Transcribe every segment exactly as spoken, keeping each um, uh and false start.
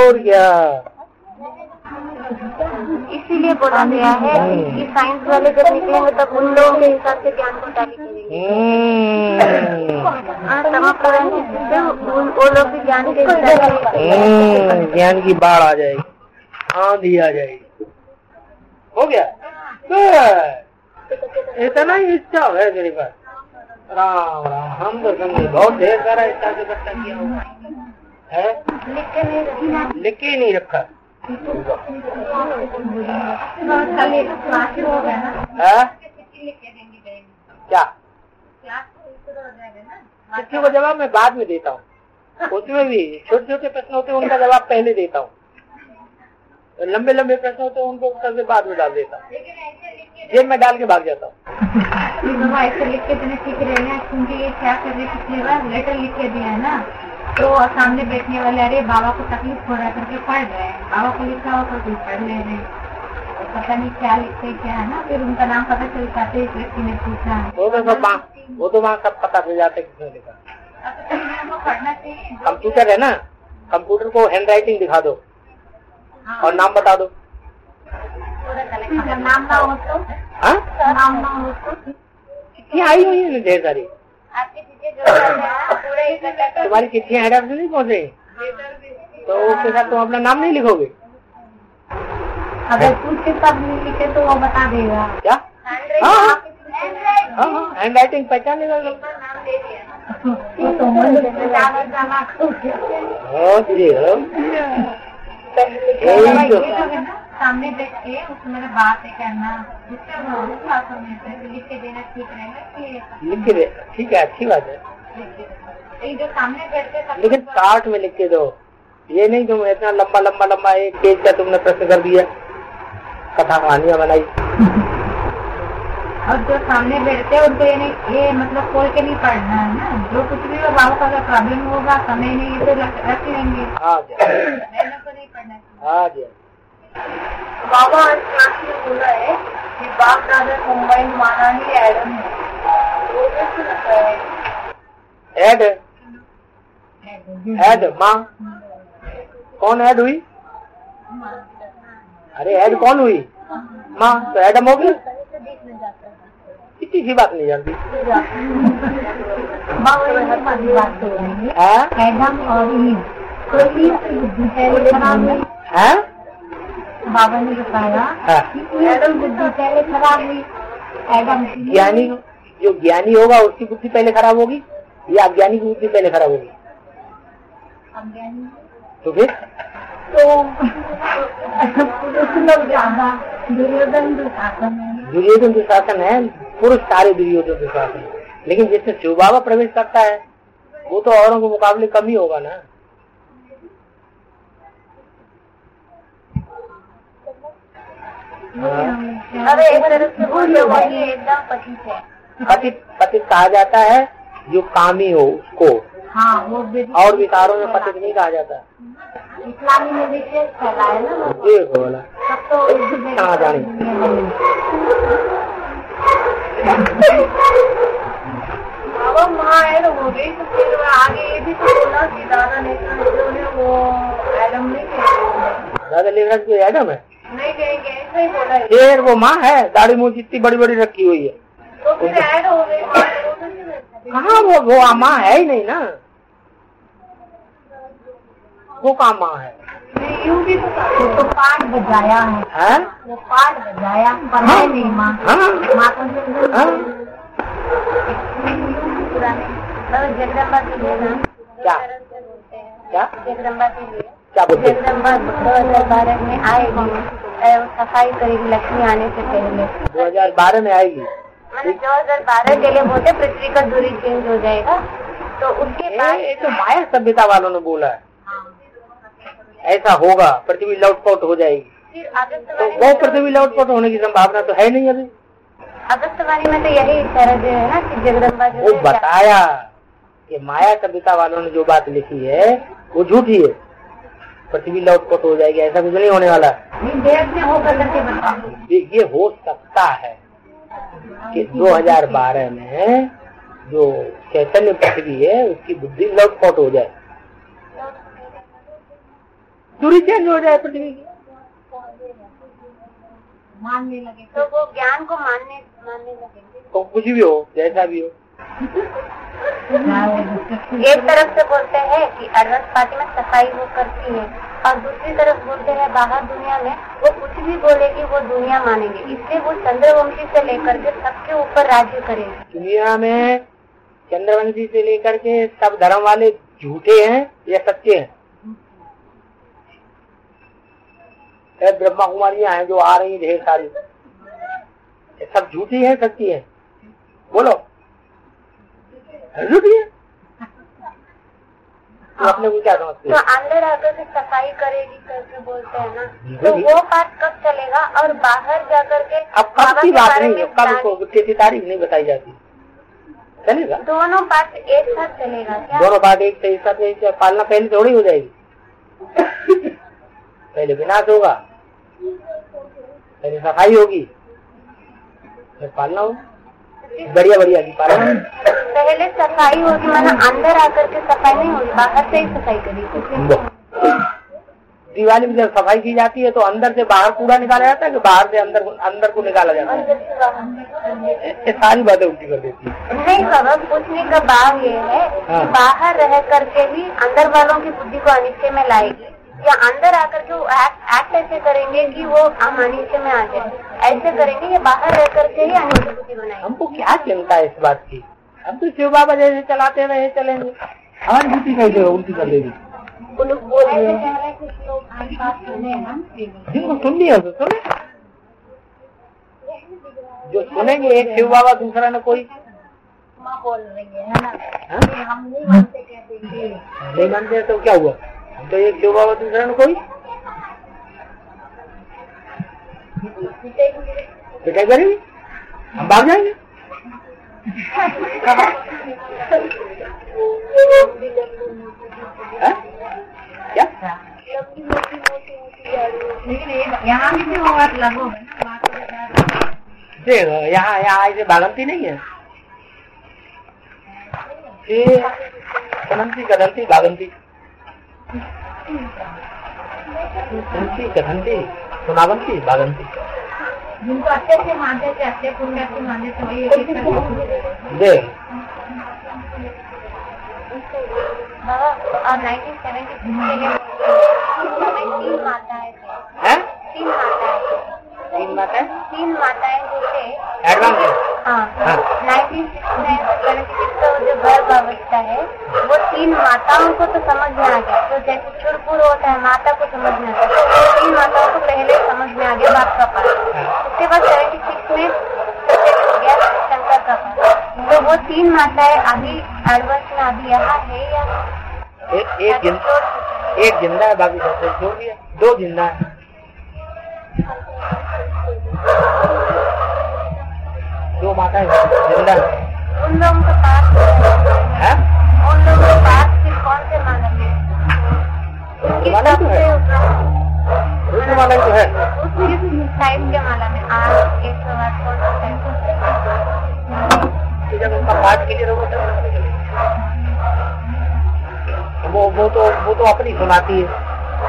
और क्या, इसीलिए बोला गया है कि साइंस वाले जब निकलेंगे तब उन लोगों के हिसाब से ज्ञान को टैली करेंगे। वो लोग भी ज्ञान के ज्ञान की बाढ़ आ जाएगी, आंधी आ जाएगी। हो गया, इतना ही इच्छा है मेरे पास। राम राम, हम तो समझे बहुत ढेर सारा इच्छा से इकट्ठा किया हुआ है, लिख के नहीं रखा। क्या चिट्ठी को जवाब मैं बाद में देता हूँ, उसमें भी छोटे छोटे प्रश्न होते हैं उनका जवाब पहले देता हूँ, लंबे लंबे प्रश्न होते हैं उनको सबसे बाद में डाल देता हूँ, जेब में डाल के भाग जाता हूँ। ऐसे लिख के देने सीख रहे हैं, क्योंकि ये क्या कर रहे पिछली बार लेटर लिख के दिया है ना, तो सामने बैठने वाले अरे बाबा को तकलीफ हो रहा है करके पढ़ रहे हैं, बाबा को लिखा हो तो कुछ पढ़ ले रहे हैं, पता नहीं क्या लिखते क्या है ना, फिर उनका नाम पता चल जाते इस व्यक्ति ने पूछा। वो तो सब वो तो वहाँ सब पता चल जाता है किसने लिखा। पढ़ना चाहिए, कंप्यूटर है ना, कंप्यूटर को हैंड राइटिंग दिखा दो और नाम बता दो। नाम ना हो तो नाम ना हो तो चिट्ठियाँ आई हुई है ढेर सारी, आपकी चीजें जो तुम्हारी चिट्ठियाँ हेड ऑफिस नहीं पहुँचे तो उसके साथ तुम अपना नाम नहीं लिखोगे। अगर पूछे तब नहीं लिखे तो वो बता देगा क्या? हाँ हाँ, हैंड राइटिंग पहचान लेगा। नाम दे दिया सामने बैठ के उसमें बात है करना, लिख के देना ठीक रहेगा। लिख के दे, ठीक है, अच्छी बात है, जो सामने बैठते लेकिन कार्ट में लिख के दो, ये नहीं तुम इतना लंबा लंबा लंबा एक पेज का तुमने प्रश्न कर दिया, कथा कहानियां बनाई। और जो सामने बैठते हैं उनको ये नहीं, ये मतलब खोल के नहीं पढ़ना है ना, जो कुछ भी हो बाबू का अगर प्रॉब्लम होगा समय नहीं तो रख लेंगे, को नहीं पढ़ना। हाँ जी, बाबा आज क्लास में बोला है कि बाप दादा कंबाइंड माना ही एडम है, वो कैसे लगता है? एड एड माँ कौन ऐड हुई? अरे ऐड कौन हुई? माँ, तो एडम होगी, इतनी सी बात नहीं जानती। एडम और ईव, तो ईव की बुद्धि पहले खराब हुई है, बाबा ने बताया कि एडम बुद्धि पहले खराब हुई। एडम ज्ञानी, जो ज्ञानी होगा उसकी बुद्धि पहले खराब होगी या अज्ञानी की बुद्धि पहले खराब होगी? अज्ञानी। तो फिर तो लोग ज्यादा दुर्योधन दुशासन है, दुर्योधन दुशासन है, पुरुष सारे दुर्योधन दुशासन है, लेकिन जिसमें शिव बाबा प्रवेश करता है वो तो औरों के मुकाबले कम ही होगा ना। अरे एक तरफ से बोले वही एकदम पतित है, पतित पतित कहा जाता है जो कामी हो उसको। हाँ, वो और विकारों में पतित नहीं कहा जाता। इस्लामी में विशेष फैला है ना, देखो बोला सब तो कहाँ जाने। बाबा माँ ऐड हो गई तो फिर आगे ये भी तो बोला कि दादा ने जो है वो एडम नहीं कहेंगे, दादा लेवराज कोई एडम है नहीं कहेंगे, ऐसा ही बोला है। फिर वो माँ है, दाढ़ी मूंछ इतनी बड़ी बड़ी रखी हुई है, तो फिर ऐड हो गई माँ, कहाँ वो वो माँ है ही नहीं ना, वो कहाँ माँ है? यूं भी तो, तो पाठ बजाया है, है? वो पाठ बजाया पर है नहीं माँ। माँ तो जगदम्बा के लिए क्या क्या जगदम्बा के लिए क्या बोलते? जगदम्बा दो हजार बारह में आएगी, सफाई करेगी लक्ष्मी आने से पहले। दो हजार बारह में आएगी, मैंने दो हजार बारह के लिए बोलते पृथ्वी का दूरी चेंज हो जाएगा, तो उसके बाद ये तो माया सभ्यता वालों ने बोला है ऐसा होगा, पृथ्वी लौटपौट हो जाएगी। फिर अगस्त तो वो पृथ्वी लौटपौट होने की संभावना तो है नहीं अभी। अगस्तवाणी में तो यही इशारा जो है ना कि जगदम्बा जो वो बताया कि माया सभ्यता वालों ने जो बात लिखी है वो झूठी है, पृथ्वी लौटपौट हो जाएगी, ऐसा कुछ नहीं होने वाला। देश में होगा करके बताओ। ये हो सकता है कि दो हजार बारह में जो चैतन्य पृथ्वी है उसकी बुद्धि लौटपौट हो जाए। दूरी चेंज हो जाए पृथ्वी की, मानने लगे तो वो ज्ञान को मानने मानने लगेंगे। तो कुछ भी हो, जैसा भी हो। एक तरफ से बोलते हैं कि एडवांस पार्टी में सफाई वो करती है और दूसरी तरफ बोलते हैं बाहर दुनिया में वो कुछ भी बोलेगी वो दुनिया मानेंगे, इसलिए वो चंद्रवंशी से लेकर के सबके ऊपर राज्य करेंगे। दुनिया में चंद्रवंशी से लेकर के सब धर्म वाले झूठे हैं या सच्चे हैं? ब्रह्मा कुमारियां हैं जो आ रही ढेर सारी, सब झूठी है सच्ची है? बोलो, झूठी है। तो अपने को क्या समझते हैं? तो अंदर आकर के सफाई करेगी करके बोलते हैं ना, तो वो बात कब चलेगा? और बाहर जाकर के अब कब की बात नहीं है, कब को किसी तारीख नहीं बताई जाती, चलेगा? दोनों बात एक साथ चलेगा क्या? दोनों बात एक से एक साथ पालना पहले थोड़ी हो जाएगी। पहले विनाश होगा, पहले सफाई होगी, फिर पालना होगा, बढ़िया बढ़िया की पालना। पहले सफाई होगी, माना अंदर आकर के सफाई नहीं होगी, बाहर से ही सफाई करेगी। दिवाली में जब सफाई की जाती है तो अंदर से बाहर कूड़ा निकाला जाता है कि बाहर से अंदर अंदर को निकाला जाता है? अंदर से बाहर। ये सारी बातें उल्टी कर देती है। नहीं बाबा, पूछने का भाव ये है हाँ। कि बाहर रह करके भी अंदर वालों की बुद्धि को अनिश्चय में लाएगी, या अंदर आकर के वो एक्ट, एक्ट ऐसे करेंगे कि वो अनिश्चय में आ जाए, ऐसे करेंगे या बाहर रह करके ही अनिश्चय बुद्धि बनाएंगे? हमको क्या चिंता है इस बात की? हम तो शिव बाबा जैसे चलाते रहे चलेंगे, हमारी बुद्धि कैसे उल्टी कर देगी? जिनको सुननी है तो सुने, जो सुनेंगे एक शिव बाबा दूसरा न कोई। बोल रही है ना, हम नहीं मानते, कहते नहीं मानते तो क्या हुआ? हम तो एक शिव बाबा दूसरा न कोई पिटाई करेंगे, हम भाग जाएंगे। क्या यहाँ भी होगा लगो देख, यहाँ यहाँ ऐसे भागंती नहीं है, ये कदंती कदंती भागंती कदंती सुनावंती भागंती। जिनको अच्छे से मानते थे, अच्छे पुण्य से मानते थे, देख और नाइनटीन सेवेंटी तीन माताएं थे, तीन माताएं तीन माताएं तीन माताएं जो थे एडवांस। हाँ, नाइनटीन सेवेंटी सिक्स का जो गर्भ अवस्था है वो तीन माताओं को तो समझ में आ गया, तो जैसे छुरपुर होता है माता को समझ में आता है, तो तीन माताओं को पहले समझ में आ गया बाप का पास, उसके बाद सेवेंटी सिक्स में हो गया शंकर का पास। तो वो तीन माताएं अभी एडवांस में अभी यहाँ है या एक एक जिंदा एक जिंदा है, बाकी सबसे छोड़ दिया, दो जिंदा है। दो माता है जिंदा है। उन लोगों के पास है, उन लोगों के पास फिर कौन से माला है? माला तो है, रुद्र माला तो है। उस टाइप के माला में आज एक सौ आठ कौन सा टाइप? जब उनका पाठ के लिए रोक वो वो तो वो तो अपनी सुनाती है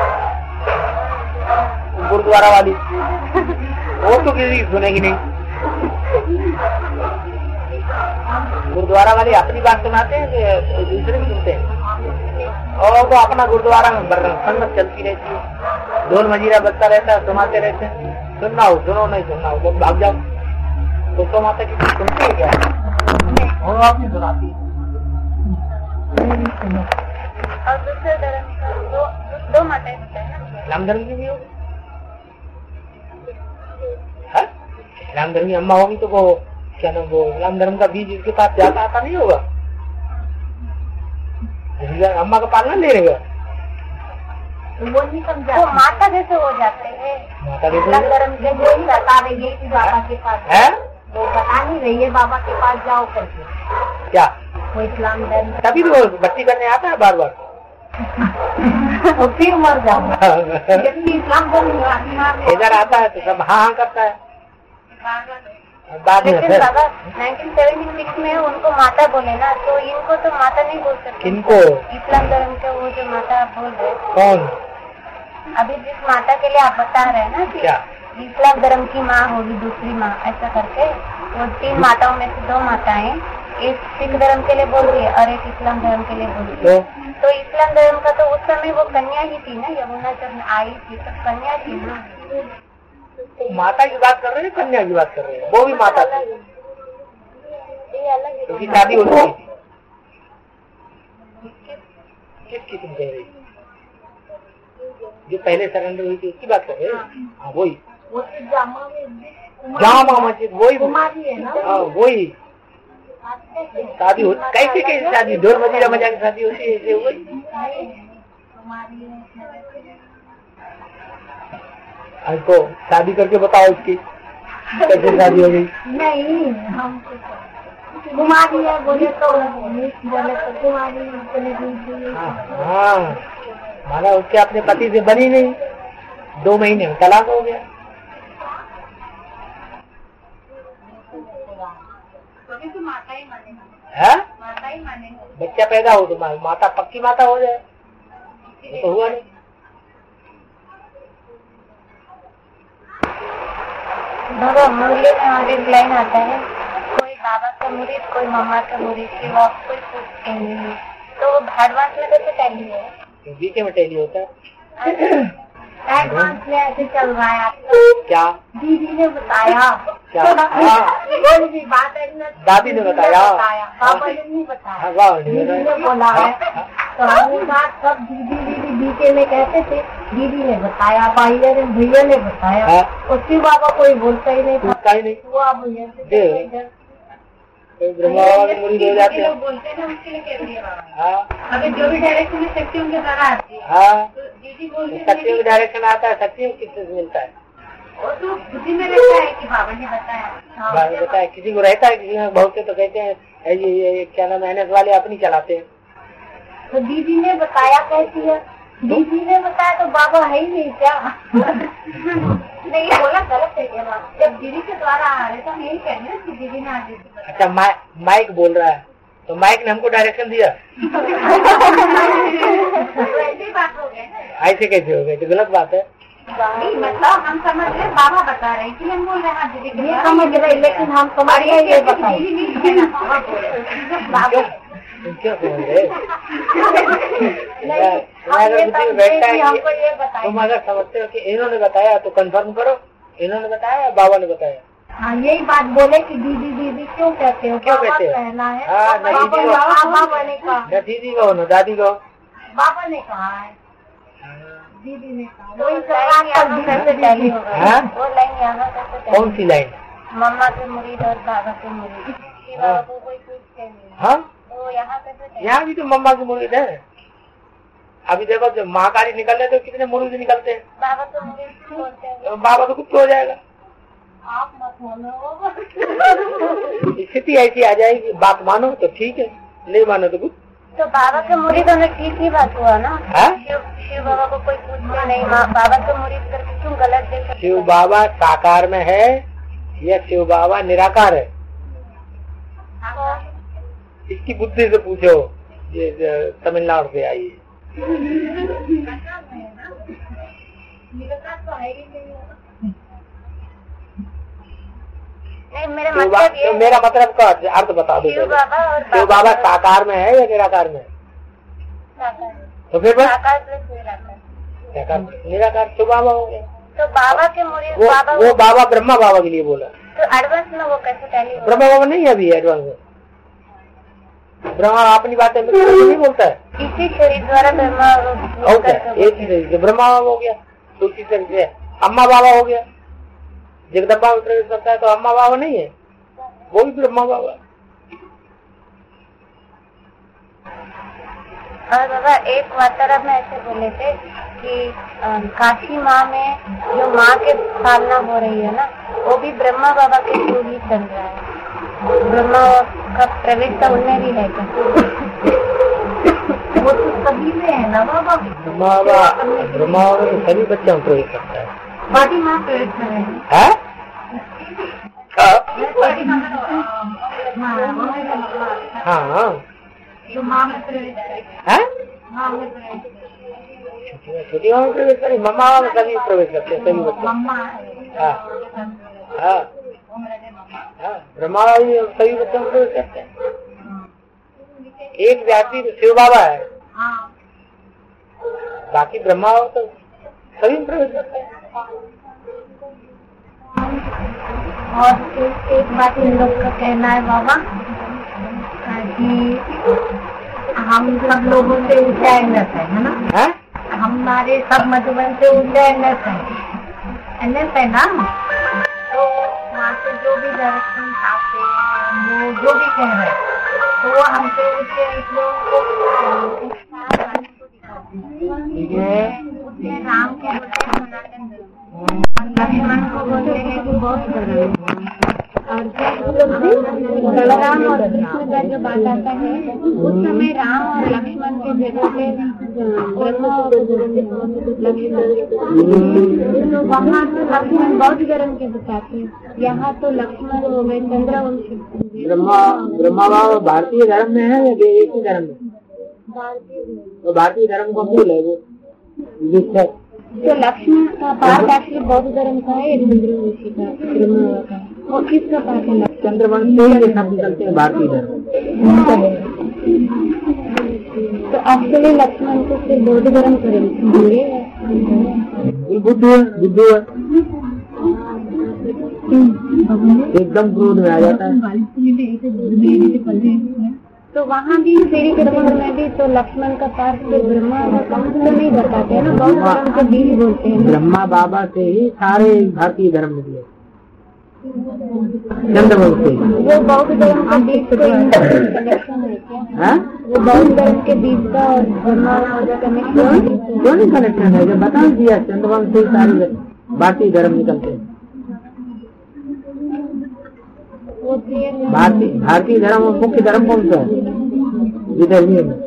गुरुद्वारा वाली, वो तो किसी सुनेगी नहीं। गुरुद्वारा वाले अपनी बात सुनाते हैं कि दूसरे भी सुनते हैं, और तो अपना गुरुद्वारा में संगत चलती रहती है, ढोल मजीरा बजता रहता है, सुनाते रहते हैं। सुनना हो सुनो, नहीं सुनना हो तो भाग जाओ। तो, तो माता की सुनते है क्या? वो आपने सुनाती है। और दूसरे धर्म दो दो माताएं होते हैं ना, राम धर्म की भी होगी, राम धर्म की अम्मा होगी तो वो क्या नाम, वो राम धर्म का बीज इसके पास जाता आता नहीं होगा, अम्मा का पालना ले रहेगा, वो नहीं समझा, वो माता जैसे हो जाते हैं। माता जैसे राम धर्म के जो ही बता रही है कि बाबा के पास है, वो बता नहीं रही है बाबा के पास जाओ करके, क्या वो इस्लाम धर्म तभी तो बत्ती करने आता है बार बार और फिर मर जाओ। इस्लाम धर्म इधर आता है तो सब हाँ हाँ करता है। बाद में लेकिन बाबा नाइनटीन सेवेंटी सिक्स में उनको माता बोले ना, तो इनको तो माता नहीं बोल सकते। किनको? इस्लाम धर्म के वो जो माता बोल रहे कौन? अभी जिस माता के लिए आप बता रहे हैं ना कि इस्लाम धर्म की माँ होगी दूसरी माँ, ऐसा करके वो तीन माताओं में से दो माताएं एक सिख धर्म के लिए बोल रही है और एक इस्लाम धर्म के लिए बोल रही है। तो इस्लाम धर्म का तो उस समय वो कन्या ही थी ना, यमुना जब आई थी तो कन्या थी ना। तो माता की बात कर रहे हैं, कन्या की बात कर रहे हैं? वो भी माता थी, क्योंकि शादी हो चुकी थी। किसकी तुम कह रही? जो पहले सरेंडर हुई थी उसकी बात कर रहे हैं? हाँ वही जामा मस्जिद, वही हाँ वही शादी हो। कैसे कैसे शादी? ढोल मजीरा मजा की शादी होती है ऐसे वही। आपको शादी करके बताओ उसकी कैसे शादी हो गई? नहीं हम कुमारी है बोले तो बोले तो कुमारी। हाँ माना उसके अपने पति से बनी नहीं, दो महीने में तलाक हो गया। तो माता ही माने, है माता ही माने। बच्चा पैदा हो तो माता पक्की माता हो जाए, तो हुआ नहीं। बाबा मुरली में और एक लाइन आता है, कोई बाबा का मुरीद कोई मम्मा का मुरीद की वो कोई पूछते नहीं। तो वो एडवांस में कैसे टैली है? बीके में टैली होता है। एडवांस में ऐसे चल रहा है क्या? दीदी ने बताया क्या? कोई भी बात है ना, दादी ने बताया, पापा ने नहीं बताया, वाह दीदी ने बोला है। तो हम बात सब दीदी दीदी बीके में कहते थे, दीदी ने बताया, भैया ने भैया ने बताया। उसके बाबा कोई बोलता ही नहीं था, ही नहीं हुआ भैया से ब्रह्मा बाबा के मुरीद हो जाते हैं। बोलते हैं उसके लिए कह दिया बाबा। हाँ अगर जो भी डायरेक्शन में शक्ति उनके द्वारा आती है, हाँ दीदी बोलती शक्ति में डायरेक्शन आता है। शक्ति में किससे मिलता है? वो तो खुशी में रहता है कि बाबा ने बताया। बाबा बताया, किसी को रहता है, किसी में बहुत से तो कहते हैं ये, ये क्या नाम एन एस वाले अपनी चलाते हैं। तो दीदी ने बताया कैसी है? दीदी ने बताया तो बाबा है ही नहीं क्या? नहीं बोला गलत है क्या? जब दीदी के द्वारा आ रहे तो हम यही कहने कि दीदी ने आगे। अच्छा माइक बोल रहा है तो माइक ने हमको डायरेक्शन दिया। ऐसी बात हो गई, ऐसे कैसे हो गए? तो गलत बात है। नहीं मतलब हम समझ रहे बाबा बता रहे कि हम बोल रहे हैं दीदी ये समझ रहे, लेकिन हम समझ रहे ये बताइए क्यों समझ रहे? बैठता है तुम अगर समझते हो कि इन्होंने बताया तो कंफर्म करो, इन्होंने बताया बाबा ने बताया। हाँ यही बात बोले कि दीदी दीदी क्यों कहते हो? क्यों कहते हो? कहना है हाँ बाबा ने कहा, न दीदी कहो न दादी कहो, बाबा ने कहा है, दीदी ने कहा। वो हाँ? लाइन यहाँ कैसे? कौन सी लाइन? मम्मा के मुरीद और बाबा के मुरीद, बाबा को कोई पूछते नहीं। हाँ तो यहाँ कैसे? यहाँ भी तो मम्मा के मुरीद है। अभी देखो जब महाकाली निकल रहे तो कितने मुरीद निकलते हैं। बाबा तो मुरीद बोलते हैं, तो बाबा तो कुछ हो जाएगा। आप मत मानो। स्थिति ऐसी आ जाएगी, बात मानो तो ठीक है, नहीं मानो तो कुछ। तो बाबा के मुरीद होने ठीक ही बात हुआ ना। शिव शिव बाबा को कोई पूछते नहीं, बाबा के मुरीद करके क्यों गलत देख? शिव बाबा साकार में है या शिव बाबा निराकार है? इसकी बुद्धि से पूछो, ये तमिलनाडु से आई है। नहीं मेरा मतलब ये, तो मेरा मतलब का अर्थ बता दो। शिव बाबा और शिव बाबा साकार में है या निराकार में? साकार। तो फिर बस साकार प्लस निराकार। साकार निराकार शिव बाबा हो गए। तो बाबा के मुरीद वो, बाबा वो बाबा ब्रह्मा बाबा के लिए बोला। तो एडवांस में वो कैसे टैली? ब्रह्मा बाबा नहीं है अभी एडवांस में। ब्रह्मा अपनी बातें नहीं बोलता है। इसी शरीर द्वारा ब्रह्मा एक ही ब्रह्मा बाबा हो गया, दूसरी शरीर से अम्मा बाबा हो गया। जगदम्बा में प्रवेश करता है तो अम्मा बाबा नहीं है, वो भी ब्रह्मा बाबा। और बाबा एक वार्तालाप में ऐसे बोले थे कि काशी माँ में जो माँ के पालना हो रही है ना, वो भी ब्रह्मा बाबा के थ्रू ही चल रहा है। ब्रह्मा का प्रवेश तो उनमें भी है क्या? वो तो सभी में है ना बाबा। ब्रह्मा बाबा ब्रह्मा बाबा तो सभी बच्चों में प्रवेश करता है। बड़ी माँ प्रवेश कर रहे हैं। है? हाँ हाँ जो माँ में प्रवेश है। है? माँ में प्रवेश छोटी माँ में प्रवेश करें, मम्मा में सभी प्रवेश करते हैं, सभी बच्चे। हाँ हाँ हाँ, ब्रह्मा सभी बच्चों में प्रवेश करते हैं। एक व्यापी शिव बाबा है, बाकी ब्रह्मा तो सभी में प्रवेश करते हैं। और एक, एक बात इन लोग का कहना है बाबा कि हम सब लोगों से ऊंचा एनएस है, है ना? है? हमारे सब मधुबन से ऊंचा एनएस है, एनएस है ना? तो वहाँ से जो भी डायरेक्शन आते हैं, वो जो भी कह रहे हैं, तो वो हमसे ऊंचे इस लोगों को उसमें राम के बोलते हैं सनातन धर्म, लक्ष्मण को बोलते हैं कि बहुत धर्म, और बलराम और कृष्ण का जो बात आता है उस समय राम और लक्ष्मण के जगह पे ब्रह्मा और लक्ष्मण, तो वहाँ तो लक्ष्मण बौद्ध धर्म के बताते हैं, यहाँ तो लक्ष्मण हो गए चंद्रवंशी। ब्रह्मा ब्रह्मा बाबा भारतीय धर्म में है या विदेशी धर्म में? तो भारतीय धर्म का मूल है वो, जिससे तो लक्ष्मण का पाठ एक्चुअली बौद्ध धर्म का है, चंद्रवंशी का, ब्रह्मा का, और किसका पाठ है? चंद्रवंशी के शब्द चलते हैं भारतीय धर्म। तो एक्चुअली लक्ष्मण को फिर बौद्ध धर्म करेंगे, बुद्ध बुद्ध एकदम क्रोध में आ जाता है। तो वहाँ भी तेरी क्रमंड में भी तो लक्ष्मण का पाठ से ब्रह्मा का तो नहीं बताते हैं ना, बौद्ध धर्म के बीज बोलते हैं। ब्रह्मा बाबा से ही सारे भारतीय धर्म निकले, चंद्रवंश से। वो बौद्ध धर्म के बीज का कनेक्शन है क्या? वो बौद्ध धर्म के बीज का और ब्रह्मा का कनेक्शन क्यों नहीं कनेक्शन है? जब बता दिया चंद्रवंश से ही सारे भारतीय धर्म निकलते हैं। भारतीय भारतीय धर्म और मुख्य धर्म कौन सा है? विधर्मी में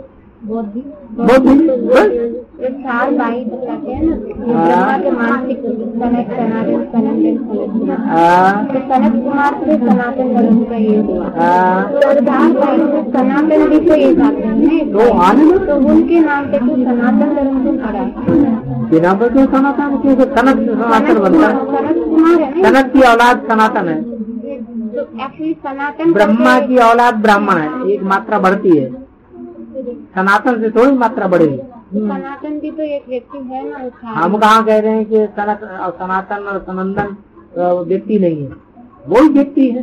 चार भाई बताते हैं ना, ब्रह्मा के मानसिक सनत सनातन सनातन तो सनत कुमार से सनातन धर्म का ये हुआ। तो चार भाई से सनातन भी तो एक आते हैं, तो उनके नाम पे तो सनातन धर्म को पड़ा बिना पर क्यों सनातन? क्योंकि सनत सनातन बनता है, सनत कुमार है, सनत की औलाद सनातन है। तो एक्चुअली सनातन ब्रह्मा की औलाद ब्राह्मण है, एक मात्रा बढ़ती है, सनातन से थोड़ी मात्रा बढ़ेगी। सनातन भी तो एक व्यक्ति है ना। हम कहाँ कह रहे हैं कि सनत और सनातन और सनंदन व्यक्ति नहीं है, वो व्यक्ति है,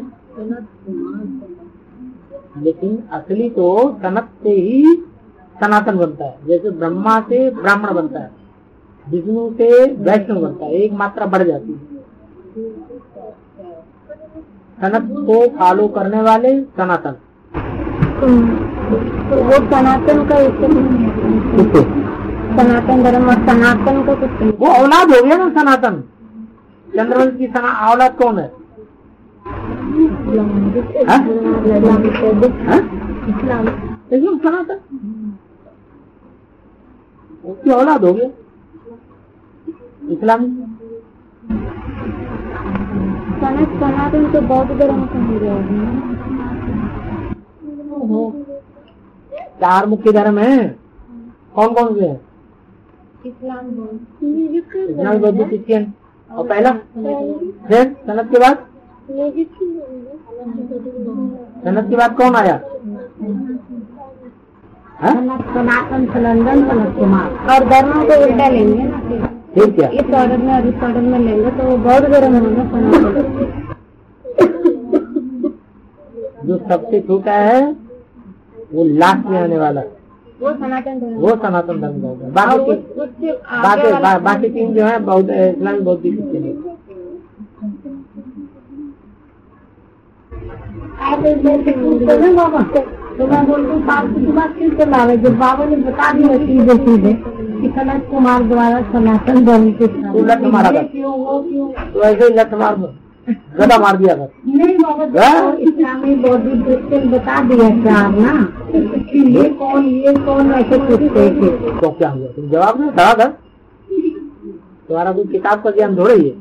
लेकिन असली तो सनत से ही सनातन बनता है। जैसे ब्रह्मा से ब्राह्मण बनता है, विष्णु से वैष्णव बनता है, एक मात्रा बढ़ जाती है। सनत को फॉलो करने वाले सनातन, तो वो सनातन का इससे सनातन धर्म और सनातन का कुछ वो औलाद हो गया ना सनातन। चंद्रवंश की सना औलाद कौन है? इस्लाम सनातन उसकी औलाद हो गया इस्लामी। सनत सनातन तो बौद्ध धर्म का हो गया। चार मुख्य धर्म है, कौन कौन से हैं? इस्लाम इस्लाम बौद्ध क्रिश्चियन। और पहला फिर सनत के बाद सनत के बाद कौन आया? सनातन सनंदन सनत कुमार। और धर्मों को उल्टा लेंगे ना, ठीक है, इस ऑर्डर में और इस ऑर्डर में लेंगे तो वो बौद्ध धर्म होगा सनातन। जो सबसे छोटा है वो लास्ट में आने वाला, वो सनातन धर्म, वो सनातन धर्म का होगा। बाकी बाकी बाकी तीन जो है बौद्ध इस्लामी बौद्ध क्रिश्चियन है। तो मैं बोलती हूँ बाप की बात क्यों चलावे, जब बाबा ने बता दिया सीधे सीधे कि सनत कुमार द्वारा सनातन धर्म के लत मारा था, तो ऐसे ही लत मार गदा मार दिया था। नहीं बाबा, इस्लामी बौद्ध क्रिश्चियन बता दिया चार ना, ये कौन ये कौन ऐसे पूछते थे। तो क्या हुआ? तुम जवाब नहीं था था तुम्हारा कोई किताब का ज्ञान थोड़ा ही है।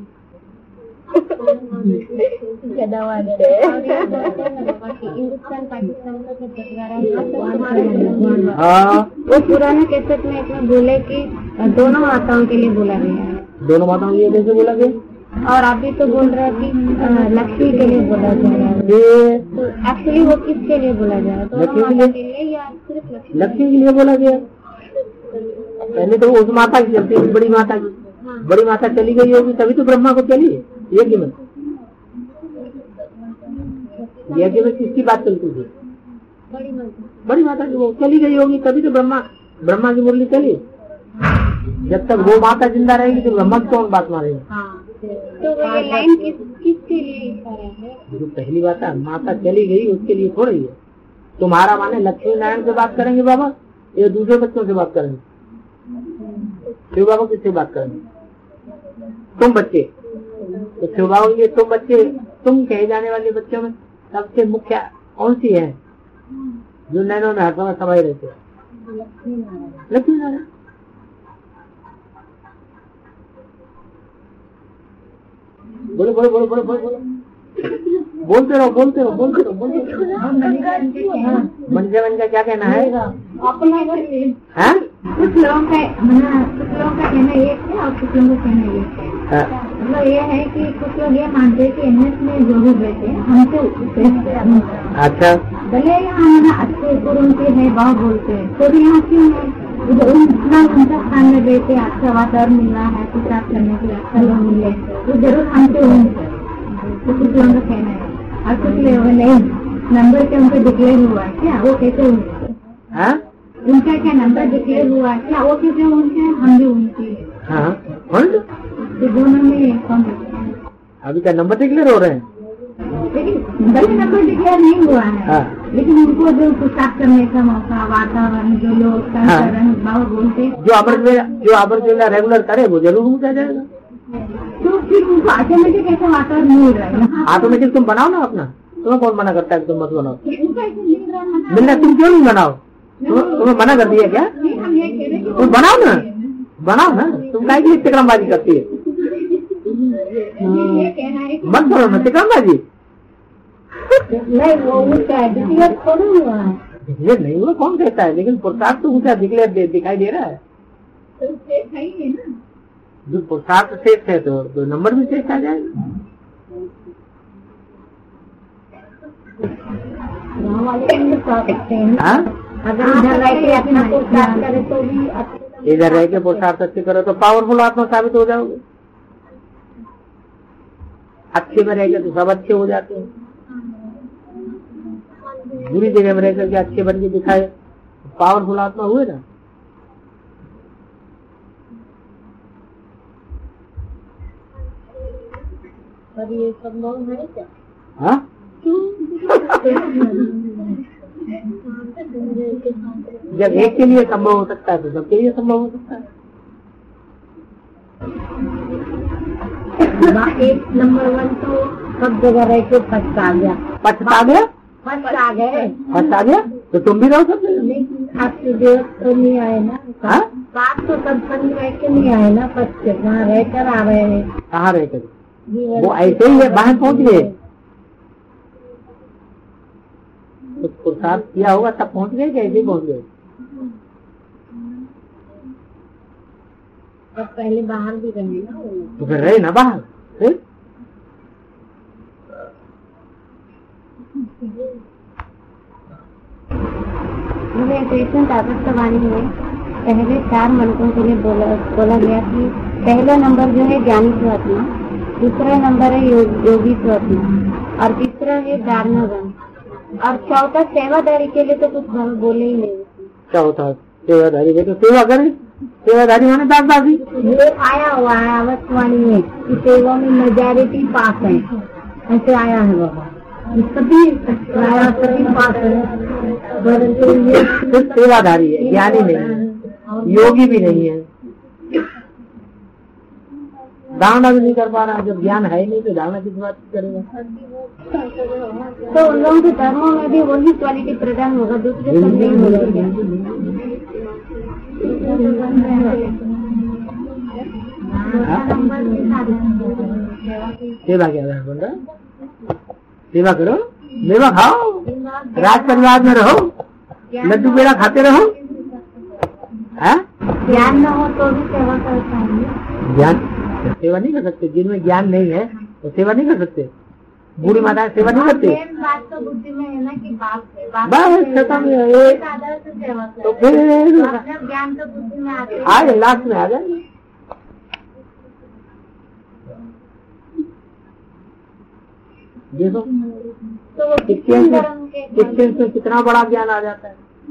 हिंदुस्तान पाकिस्तान का हाँ, वो पुराने कैसेट में इसमें बोले कि दोनों माताओं के लिए बोला गया है। दोनों माताओं के लिए कैसे बोला गया? और आप भी तो बोल रहे कि लक्ष्मी के लिए बोला जाए, तो एक्चुअली वो किसके लिए बोला जाए? लक्ष्मी के लिए या सिर्फ लक्ष्मी लक्ष्मी के लिए बोला गया। पहले तो उस माता की चलती है, बड़ी माता की। हाँ। बड़ी माता चली गई होगी तभी तो ब्रह्मा को चली है। ये कि मैं ये कि मैं किसकी बात चलती थी? बड़ी माता बड़ी माता की वो चली गई होगी तभी तो ब्रह्मा ब्रह्मा की मुरली चली। जब तक वो माता जिंदा रहेगी तो ब्रह्मा की कौन बात मानेगा? हाँ। तो ये लाइन किस किसके लिए इशारा है? जो पहली बात है माता चली गई उसके लिए थोड़ी है। तुम्हारा माने लक्ष्मी नारायण से बात करेंगे बाबा या दूसरे बच्चों से बात करेंगे? शिव बाबा किससे बात करेंगे? तुम बच्चे तो शिव बाबा ये तुम बच्चे तुम कहे जाने वाले बच्चों में सबसे मुख्य कौन सी है जो नैनों में हर समय समय रहते हैं? लक्ष्मी नारायण। बोलो बोलो बोलो बोलो बोलो बोलो बोलते रहो बोलते रहो बोलते रहो बोलते रहो। मंजा मंजा क्या कहना है? अपना है कुछ लोगों का कुछ लोगों का कहना ये है और कुछ लोगों का कहना ये है। मतलब ये है कि कुछ लोग ये मानते हैं कि एनएस में जो भी बैठे हमको अच्छा भले यहाँ है ना अच्छे गुरु के है बहुत बोलते हैं तो भी यहाँ क्यों है? उतना उनका स्थान में बैठे अच्छा वातावरण मिला है कुछ आप करने के लिए अच्छा लोग मिले तो जरूर हमसे होंगे। तो कुछ लोगों का कहना है और कुछ लोग नहीं नंबर से उनको डिक्लेयर हुआ है क्या वो कैसे होंगे? उनका क्या नंबर डिक्लेयर हुआ है क्या वो कैसे उनके हम भी उनके? हाँ तो दोनों में कौन? अभी क्या नंबर डिक्लेयर हो रहे हैं? लेकिन भले नंबर डिक्लेयर नहीं हुआ है। हाँ। लेकिन उनको जो पुस्तक करने का मौका वातावरण जो लोग बाबा बोलते जो अमृत वेला जो अमृत वेला रेगुलर करे वो जरूर ऊँचा जाएगा। तो फिर उनको ऑटोमेटिक ऐसा वातावरण मिल रहा है। ऑटोमेटिक तुम बनाओ ना अपना। तुम्हें कौन मना करता है तुम मत बनाओ? मिलना तुम क्यों नहीं बनाओ? तुम्हें मना कर दिया क्या? तुम बनाओ ना बनाओ ना। तुम काय के लिए तिकड़मबाजी करती है? मत करो ना तिकड़मबाजी। नहीं वो ऊँचा है डिक्लेयर थोड़ा हुआ है। डिक्लेयर नहीं हुआ कौन कहता है? लेकिन पुरुषार्थ तो ऊँचा डिक्लेयर दिखाई दे रहा है। तो शेष है ही ना जो पुरुषार्थ शेष है तो, तो नंबर भी शेष आ जाएगा। हाँ अगर इधर रह के अपना पुरुषार्थ करे तो भी इधर रह के पुरुषार्थ अच्छे करो तो पावरफुल आत्मा साबित हो जाओगे। अच्छे में रह के तो सब अच्छे हो जाते हैं। बुरी जगह में रह करके अच्छे बन के दिखाए पावरफुल आत्मा हुए ना। पर ये संभव है क्या? हाँ जब एक के लिए संभव हो सकता है तो सबके लिए संभव हो सकता है। एक नंबर वन तो सब जगह रह के पछता गया पछता गया पछता गए पछता गया तो तुम भी रहो सब जगह। लेकिन आपकी जरूरत तो नहीं आए ना। बात तो सत्संग रह के नहीं आए ना पछते वहाँ रहकर आ रहे हैं। कहाँ रहकर? वो ऐसे ही है बाहर पहुँच गए कुछ पुरुषार्थ किया होगा तब पहुँच गए कि ऐसे ही पहुँच गए? तब पहले बाहर भी रहे ना तो फिर रहे ना बाहर फिर मुझे कृष्ण ताकत वाणी में पहले चार मंत्रों के लिए बोला बोला गया कि पहला नंबर जो है ज्ञानी स्वात्मा, दूसरा नंबर है योग, योगी स्वात्मा और तीसरा है धारणागण और चौथा सेवादारी के लिए तो कुछ बोले ही नहीं। चौथा सेवादारी के तो सेवा करें। सेवादारी माने दास दासी ये आया हुआ है अवस्थवाणी में कि सेवा में मेजॉरिटी पास है ऐसे आया है बाबा सभी सभी पास है। सिर्फ सेवादारी है ज्ञानी नहीं है योगी भी नहीं है धारणा भी नहीं कर पा रहा। जब ज्ञान है नहीं तो धारणा किस बात करेगा? तो उन लोगों के धर्मों में भी वही क्वालिटी प्रदान होगा दूसरे सब नहीं होगा। सेवा क्या बोल रहा? सेवा करो मेवा खाओ राज परिवार में रहो लड्डू पेड़ा खाते रहो। है ज्ञान न हो तो भी सेवा कर पाएंगे। ज्ञान सेवा नहीं कर सकते, जिनमें ज्ञान नहीं है तो सेवा नहीं कर सकते। बूढ़ी माता सेवा नहीं करती। बात तो बुद्धि में है ना कि बाप बस खत्म है, आधार से सेवा तो फिर ज्ञान तो बुद्धि में आते आ गए, लास्ट में आ गए। देखो तो क्रिश्चियन में कितना बड़ा ज्ञान आ जाता है।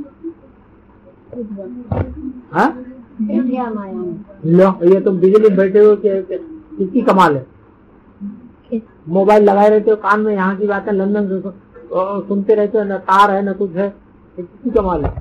हाँ लो, ये तो बिजली बैठे हो किसकी कमाल है। मोबाइल लगाए रहते हो कान में, यहाँ की बातें लंदन से सुनते रहते हो, न तार है न कुछ है, किसकी कमाल है।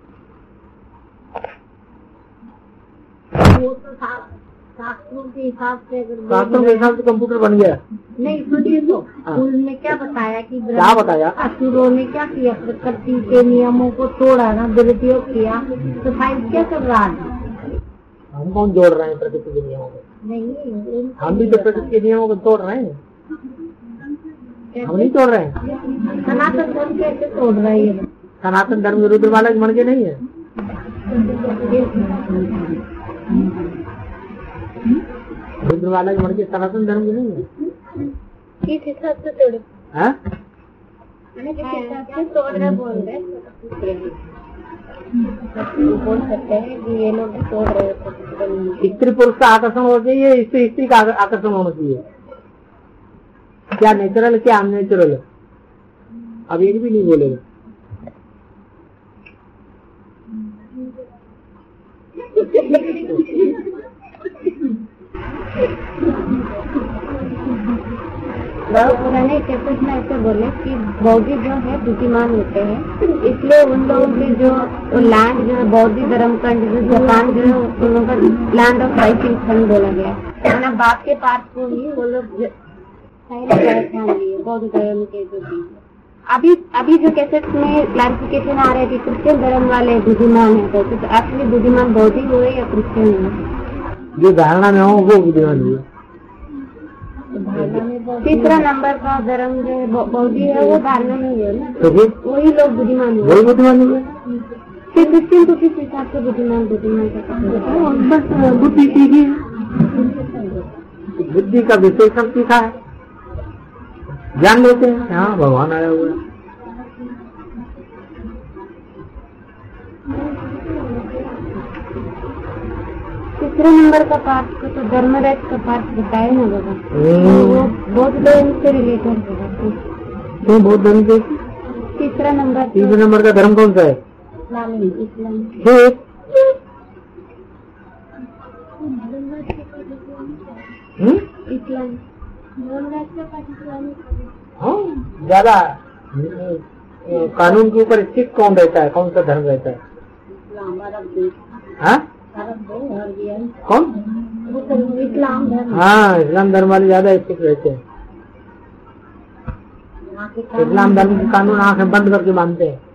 वो तो शास्त्रों के हिसाब से शास्त्रों के हिसाब से कंप्यूटर बन गया। नहीं सुनिए तो उन्होंने क्या बताया कि क्या बताया, असुरों ने क्या किया, प्रकृति के नियमों को तोड़ा ना, दुरुपयोग किया, तो साइंस क्या कर रहा है। हम कौन जोड़ रहे हैं प्रकृति के नियमों को? नहीं, हम भी तो प्रकृति के नियमों को तोड़ रहे हैं। हम नहीं तोड़ रहे हैं। सनातन धर्म कैसे तोड़ रहे हैं? सनातन धर्म में रुद्रमाला मर के नहीं है। रुद्रमाला मर के सनातन धर्म की नहीं है। किस हिसाब से तोड़े? हाँ किस हिसाब से तोड़ रहे बोल रहे बोल सकते हैं कि ये लोग तोड़ रहे हैं। स्त्री पुरुष का आकर्षण होना चाहिए, स्त्री स्त्री का आकर्षण होना चाहिए। क्या नेचुरल क्या अननेचुरल है, अब एक भी नहीं बोलेगा। पुराने चैप्टर्स में ऐसे बोले कि बौद्ध जो है बुद्धिमान होते हैं, इसलिए उन लोगों के जो लैंड जो है बौद्ध धर्म का जो जापान जो है उन लोगों का लैंड ऑफ राइजिंग सन बोला गया है। बाप के पास को ही वो लोग बौद्ध धर्म के जो भी अभी अभी जो कैसेट में क्लैरिफिकेशन आ रहा है कि क्रिश्चियन धर्म वाले बुद्धिमान है, तो एक्चुअली बुद्धिमान बौद्ध हुए या क्रिश्चियन हुए? जो धारणा में हो वो बुद्धिमान हुए। तीसरा नंबर का धर्म जो है बौद्ध है, वो धारणा में हुए ना, तो वही लोग बुद्धिमान हुए। वही बुद्धिमान हुए। फिर क्रिश्चियन को किस हिसाब से बुद्धिमान बुद्धिमान बस बुद्धि सीखी, बुद्धि का विशेषण सीखा है, जान लेते हैं हाँ भगवान आया हुआ है। तीसरे नंबर का पार्ट को तो धर्मराज का पार्ट बताया ना बाबा, तो वो बौद्ध धर्म से रिलेटेड होगा। क्यों बौद्ध धर्म से? तीसरा नंबर तीसरे नंबर का धर्म कौन सा है? इस्लाम। ठीक इस्लाम हाँ, ज्यादा कानून के ऊपर स्थित कौन रहता है, कौन सा धर्म रहता है? हाँ कौन? इस्लाम धर्म। हाँ इस्लाम धर्म वाले ज्यादा स्थित रहते हैं। इस्लाम धर्म के कानून आंखें बंद करके मानते हैं।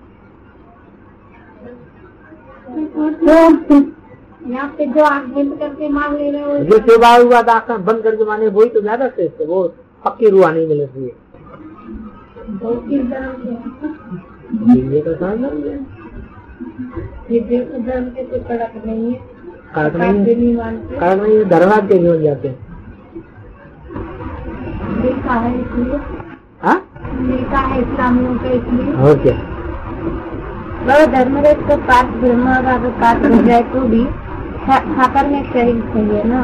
यहाँ पे जो आंख बंद करके मान ले रहे हो, जो सेवा हुआ आंखें बंद करके माने वही तो ज्यादा श्रेष्ठ है, वो पक्की रूहानी मिल रही है। ये तो धर्म है, ये धर्म के कोई कड़क नहीं है, कड़क नहीं मानते, कड़क नहीं धर्मराज के जीवन जाते हैं। देखा है इसलिए, हाँ देखा है इस्लामियों का इसलिए। और क्या धर्मराज का पास ब्रह्मा का अगर पास हो जाए तो भी खाकर में शरीर चाहिए ना,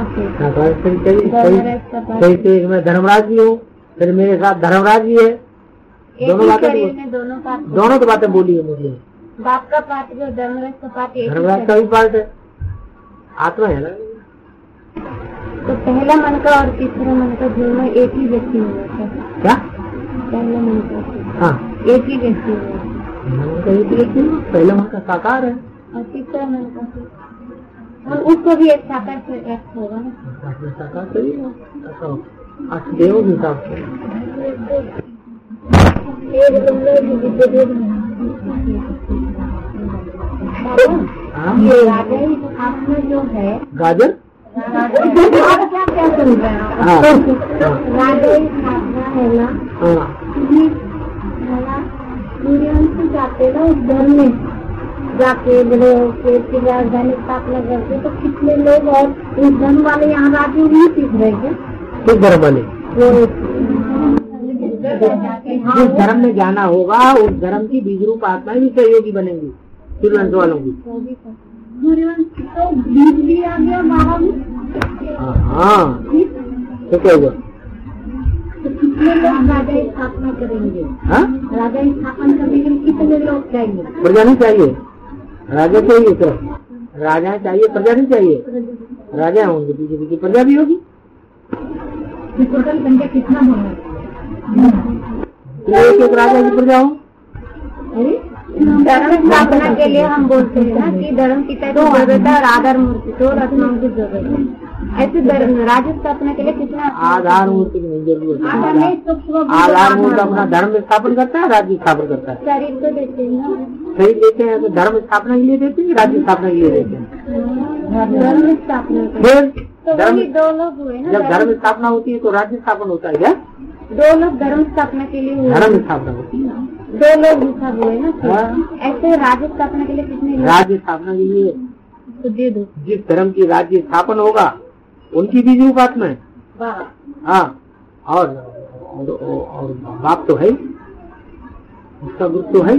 सही। मैं धर्मराज भी हूँ, फिर मेरे साथ धर्मराज भी है, दोनों बातें दोनों पार्ट दोनों तो बातें बोली है मुझे। बाप का पार्ट जो धर्मराज का पार्ट, धर्मराज का भी पार्ट है, आत्मा है ना। तो पहला मन का और तीसरा मन का दोनों एक ही व्यक्ति हुआ था क्या? पहला मन का हाँ एक ही व्यक्ति हुआ, मन का एक व्यक्ति, पहला मन का साकार है और तीसरा मन का, और उसको भी एक साकार से अर्थ होगा ना, साकार सही है अष्टदेव के हिसाब से। ये गाजर आपने जो है गाजर क्या क्या सुन रहे हैं? गाजर स्थापना है ना, सूर्यवंश जाते ना उस धर्म में, जाके बोले की राजधानी स्थापना करते तो कितने लोग और उस धर्म वाले यहाँ राज्य नहीं सीख रहे थे। किस धर्म वाले? जिस धर्म में जाना होगा उस धर्म की बीज रूप आत्माएं भी सहयोगी बनेंगी सूर्यवंश वालों की। तो बीज भी आ गया वहाँ भी। हाँ तो क्या हुआ? तो कितने लोग राजा स्थापना करेंगे? हाँ राजा स्थापना करने के लिए कितने लोग चाहिए? प्रजा नहीं चाहिए, राजा चाहिए। सर राजा चाहिए, प्रजा नहीं चाहिए। राजा होंगे पीछे पीछे प्रजा भी होगी। टोटल संख्या कितना होगा? एक एक राजा की प्रजा हो। धर्म स्थापना के लिए हम बोलते हैं ना कि धर्म पिता की जरूरत है और आधार मूर्ति तो रत्नों की जरूरत है। ऐसे धर्म राज्य स्थापना के लिए कितना आधार मूर्ति की नहीं जरूरत है। आधार मूर्ति अपना धर्म स्थापन करता है, राज्य स्थापन करता है। शरीर को देते हैं, शरीर देते हैं तो धर्म स्थापना के लिए देते हैं, राज्य स्थापना के लिए देते हैं। धर्म स्थापना फिर तो वही दो लोग हुए ना। जब धर्म स्थापना होती है तो राज्य स्थापन होता है। क्या दो लोग धर्म स्थापना के लिए हुए? धर्म स्थापना होती है, दो लोग हिस्सा हुए ना। ऐसे राज्य स्थापना के लिए कितने? राज्य स्थापना के लिए तो दे दो। जिस धर्म की राज्य स्थापन होगा उनकी बीज रूप आत्मा है। हाँ और, और, और बाप तो है, उसका ग्रुप तो है।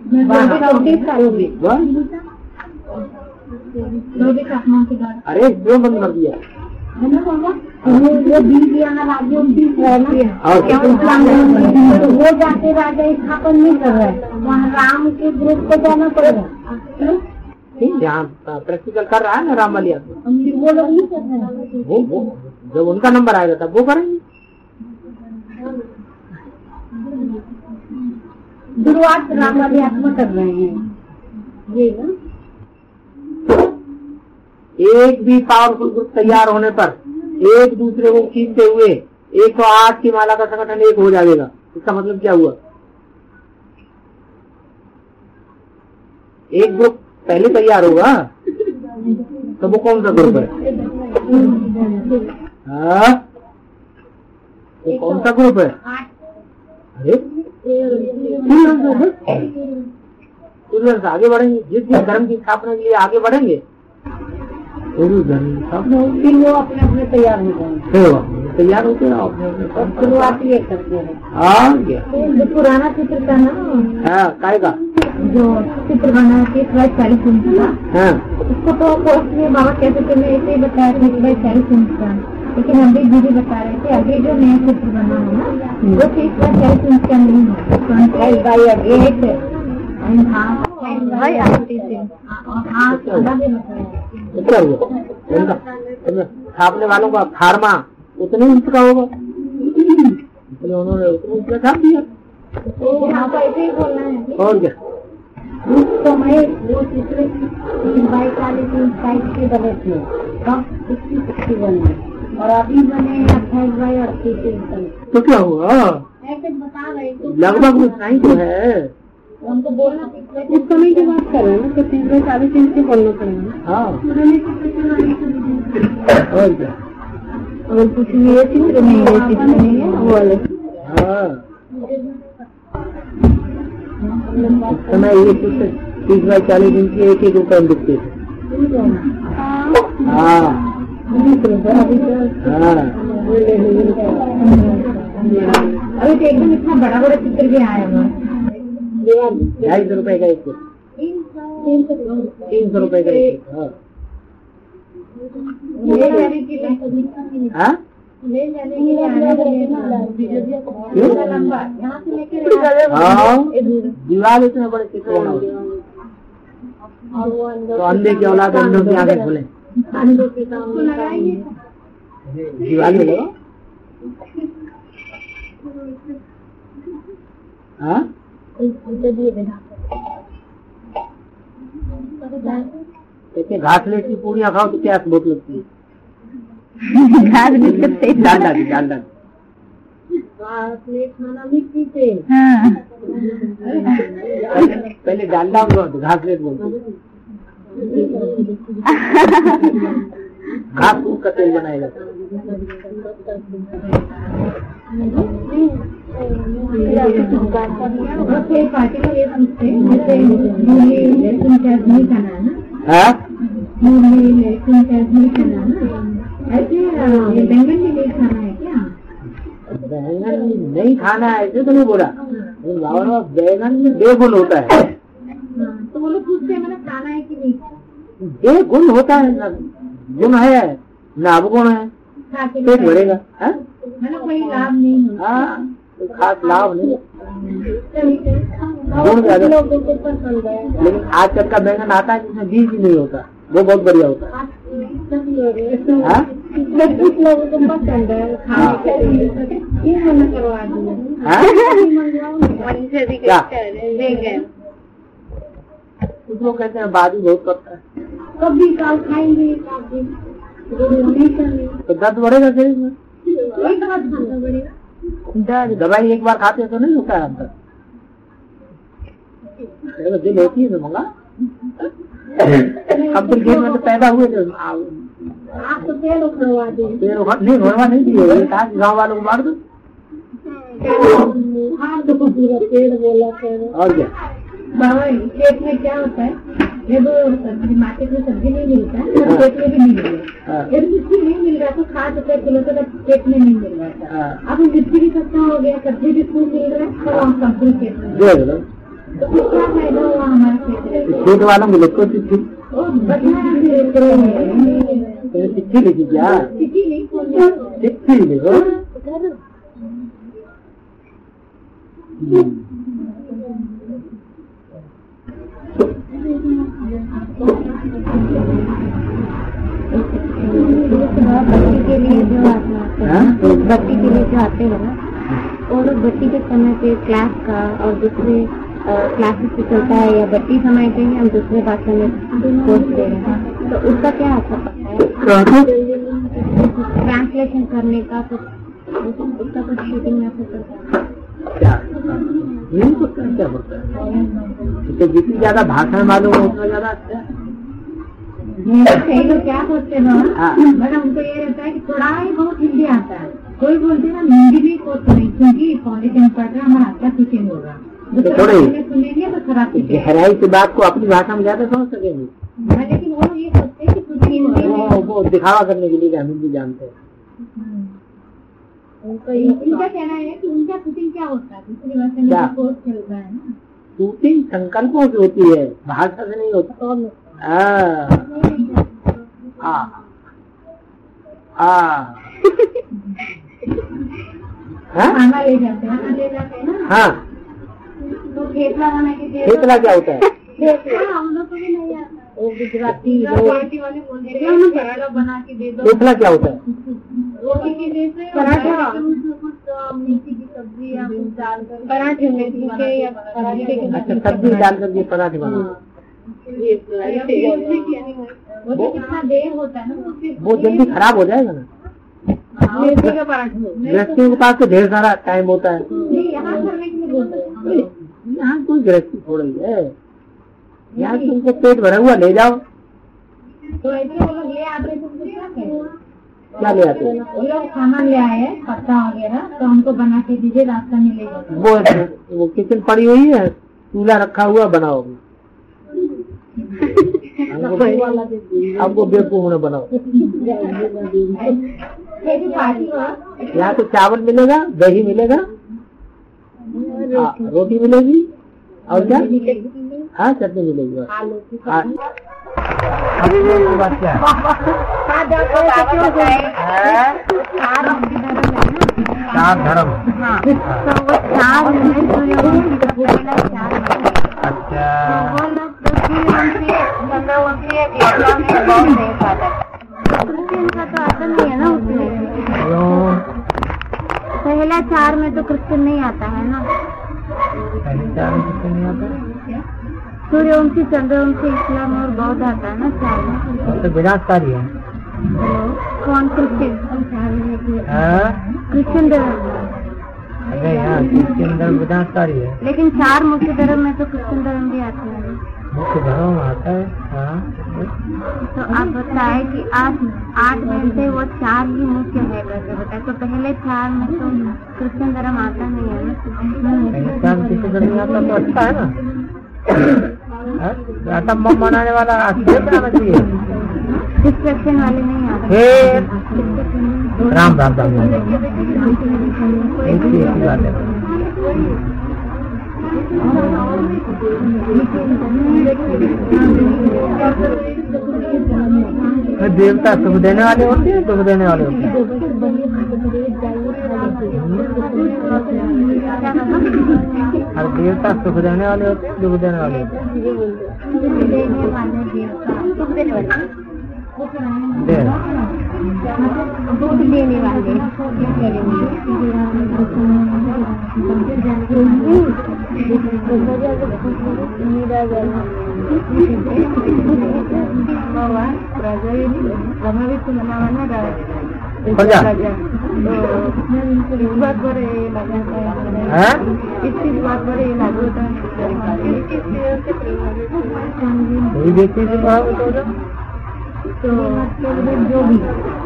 अरे क्यों बंद कर दिया? वो बीज यहाँ राज्य और वो जाके राजा स्थापन नहीं कर रहे, वहाँ राम के ग्रुप को जाना पड़ेगा। यहाँ प्रैक्टिकल कर रहा है ना राम वाली आत्मा, वो लोग नहीं कर रहे। वो वो जब उनका नंबर आएगा तब वो करेंगे। शुरुआत राम वाली आत्मा कर रहे हैं ये ना। एक भी पावरफुल ग्रुप तैयार होने पर एक दूसरे को खींचते हुए एक सौ आठ की माला का संगठन एक हो जाएगा। इसका मतलब क्या हुआ? एक ग्रुप पहले तैयार होगा तो वो कौन सा ग्रुप है? हाँ वो कौन सा ग्रुप है? अरे सूर्यवंश आगे बढ़ेंगे। जिस जिस धर्म की स्थापना के लिए आगे बढ़ेंगे फिर वो अपने अपने तैयार हो जाएंगे। तैयार होते हैं अपने अपने शुरुआत ये करते हैं। हाँ क्या जो पुराना चित्र था ना, हाँ काय का जो चित्र बना के सारी सुनता हाँ उसको तो पोस्ट में बाबा कहते थे, मैं ऐसे ही बताया था कि भाई सारी सुनता, लेकिन अभी दीदी बता रहे थे अभी जो नया चित्र बना है ना वो चीज का सारी सुनता नहीं है। भाई अगे हाँ भाई आती से हाँ क्या हुआ? उनका छापने वालों का फार्मा उतने इंच का होगा, इसलिए उन्होंने उतने इंच का छाप दिया। यहाँ पर ऐसे ही बोलना है। और क्या तो मैं वो चित्र बाईस चालीस इंच साइज के बने थे, कब इक्कीस सिक्सटी बने और अभी बने अट्ठाईस बाई अड़तीस इंच। तो क्या हुआ? ऐसे बता रहे लगभग उतना ही तो है। उनको बोलना उस समय की बात कर रहे हैं ना, तो तीन बाई चालीस इंच के बोलना पड़ेगा। हाँ और क्या और कुछ ये चित्र नहीं है, चित्र नहीं है वो अलग। हाँ समय ये चित्र तीस बाई चालीस इंच के एक एक रुपए में दिखते थे। हाँ अभी तो एकदम इतना बड़ा बड़ा चित्र भी आया हुआ, ढाई सौ रुपए का एक, तीन सौ रुपए का एक। हाँ ले जाने के लिए लंबा यहाँ से लेके दीवार इतने बड़े चित्र बना तो अंधे की औलाद अंधों की आंखें खोले। दीवार में लो। हाँ घास लेट की पूड़ियाँ खाओ तो प्यास बहुत लगती है। घास लेट डालडा की डालडा प्लेट खाना मिट्टी से। हाँ पहले डालडा घास लेट बोलते घास फूस का तेल बनाएगा। पार्टी में ये पूछते जैसे लहसुन प्याज नहीं खाना है ना, लहसुन प्याज नहीं खाना है, ऐसे ये बैंगन भी नहीं खाना है क्या? बैंगन नहीं खाना है ऐसे तो नहीं बोला, बैंगन में बेगुण होता है। तो वो लोग पूछते हैं मतलब खाना है कि नहीं? बेगुण होता है, न गुण है न अवगुण है, पेट भरेगा। मतलब कोई लाभ नहीं होता। हाँ, खास लाभ नहीं, गुण ज्यादा। लेकिन आजकल का बैंगन आता है जिसमें बीज भी नहीं होता, वो बहुत बढ़िया होता है। कुछ लोगों को पसंद है करवा दिया। कुछ लोग कहते हैं बादी बहुत करता है, कभी काल खाएंगे तो दर्द बढ़ेगा शरीर में। एक बार खाना बढ़ेगा, दवाई एक बार खाते तो नहीं होता है अंदर, दिल होती है तो मंगा। अब दिल खेत में तो पैदा हुए थे, आप तो पेड़ उखड़वा दे, पेड़ नहीं उखड़वा नहीं दिए, कहा गाँव वालों को मार दो। हाँ तो पेड़ बोला और क्या। बाबा खेत में क्या होता है, जब सब्जी मार्केट में सब्जी नहीं मिलता है तो खेत में भी नहीं मिल रहा, जब मिर्ची नहीं मिल रहा तो साठ रुपए किलो तो खेत में नहीं मिल रहा था। अब मिर्ची भी सस्ता हो गया, सब्जी भी खूब मिल रहा है, तो हम सब्जी खेत में तो क्या फायदा हुआ हमारे खेत में? खेत वालों को लिखो चिट्ठी, चिट्ठी लिखी क्या? चिट्ठी नहीं, चिट्ठी लिखो। बत्ती के लिए जो आते हैं, बत्ती के लिए जो आते हैं ना, वो लोग बत्ती के समय पे क्लास का और दूसरे क्लासेस पे चलता है, या बत्ती समय पे हम दूसरे भाषा में कोर्स दे रहे हैं, तो उसका क्या असर पड़ता है? ट्रांसलेशन करने का कुछ उसका कुछ शूटिंग में असर पड़ता है क्या? नहीं पड़ता है, क्या पड़ता है? तो जितनी ज्यादा भाषा मालूम हो उतना ज्यादा अच्छा है। कई लोग क्या सोचते हैं, मतलब उनको ये रहता है कि थोड़ा ही बहुत हिंदी आता है, कोई बोलते हैं ना हिंदी भी कोर्स नहीं, क्योंकि फाउंडेशन पढ़ रहा हमारा अच्छा कुछ नहीं होगा, थोड़े सुनेंगे तो खराब गहराई की बात को अपनी भाषा में ज्यादा समझ सकेंगे। लेकिन वो ये सोचते हैं कि कुछ हिंदी वो दिखावा करने के लिए हम हिंदी जानते हैं। उनका कहना है कि उनका शूटिंग क्या होता है, दूसरी भाषा में कोर्स चल रहा है ना, शूटिंग संकल्पों से होती है, भाषा से नहीं होता। खाना ले जाते हैं, ले जाते हैं ना। हाँ, तो खेतला बना के खेतला क्या होता है? हम लोग को भी नहीं आता, वो गुजराती गुजराती वाले बोलते हैं पराठा बना के दे दो। खेतला क्या होता है? रोटी के जैसे पराठा, मेथी की सब्जी या दाल कर पराठे में या पराठे के। अच्छा, सब्जी डाल करके पराठे बना। वो कितना देर होता है ना, वो जल्दी खराब हो जाएगा ना। मेथी का पराठा गृहस्थियों के पास तो ढेर सारा टाइम होता है। यहाँ करने के लिए बोलते हैं, यहाँ कोई गृहस्थी थोड़ी है, यहाँ तुमको पेट भरा हुआ ले जाओ। तो ऐसे वो लोग ले आते हैं, तुमको क्या करें? क्या ले आते हैं? वो लोग सामान ले आए हैं, पत्ता वगैरह, तो हमको बना के दीजिए, रास्ता मिलेगा। वो वो किचन पड़ी हुई है, चूल्हा रखा हुआ, बनाओगे। आपको बेवकूफ न बनाओ। यहाँ तो चावल मिलेगा, दही मिलेगा, रोटी मिलेगी, और क्या? हाँ, चटनी मिलेगी। चार धर्म। अच्छा, तो आता नहीं है ना उसमें, पहला चार में तो क्रिश्चियन नहीं आता है ना। सूर्यवंशी, चंद्रवंशी, इस्लाम और बौद्ध आता है ना चार में। तो विनाशकारी है। कौन क्रिश्चियन? क्रिश्चियन धर्म। अरे यार, क्रिश्चियन धर्म विनाशकारी है। लेकिन चार मुख्य धर्म में तो क्रिश्चियन धर्म भी आते हैं। मुख्य धर्म आता है। हाँ तो आप बताए कि आठ आठ घंटे वो चार ही मुख्य है करके बताए, तो पहले चार में तो कृष्ण धर्म आता नहीं है ना। चार किसी को नहीं आता तो अच्छा है ना। आटम बम बनाने वाला आश्चर्य आना चाहिए, डिस्ट्रक्शन वाले नहीं आते। राम राम राम एक ही बात है। देवता सुख देने वाले होते हैं, दुख देने वाले होते हैं। हर देवता सुख देने वाले होते हैं, दुख देने वाले होते हैं। सुख देने वाले दुख देने वाले प्रभावित प्रजा इस बात पर है, इस बात पर लागू होता है। कोई व्यक्ति से प्रभावित हो जाए तो जो भी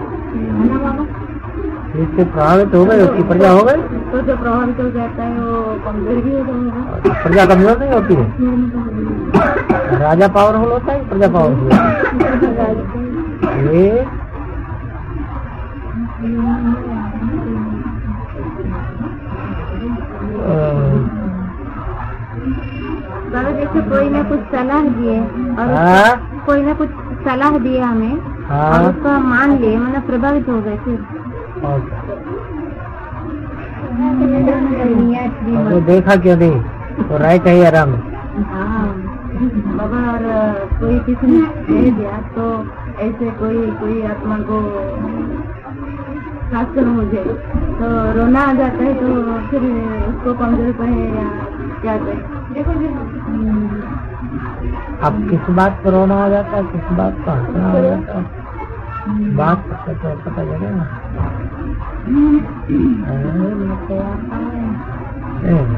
जिससे प्रभावित हो गए उसकी प्रजा हो गई, तो जो प्रभावित हो जाता है वो कमजोर भी हो जाएगा। प्रजा कमजोर नहीं होती है। राजा पावरफुल होता है, प्रजा पावरफुल ये बाबा जैसे कोई ना कुछ सलाह दिए और हाँ? कोई ना कुछ सलाह दिए हमें, हाँ? और उसका मान लिए, मतलब प्रभावित हो गए फिर तो देखा क्यों नहीं, तो राइट है या रंग। हाँ बाबा, और कोई किसी ने कह दिया तो ऐसे कोई कोई आत्मा को खास कर मुझे तो रोना आ जाता है, तो फिर उसको कमजोर कहे या क्या कहे। अब किस बात पर रोना आ जाता है, किस बात पर हंसना आ जाता है, बात करते तो पता चलेगा।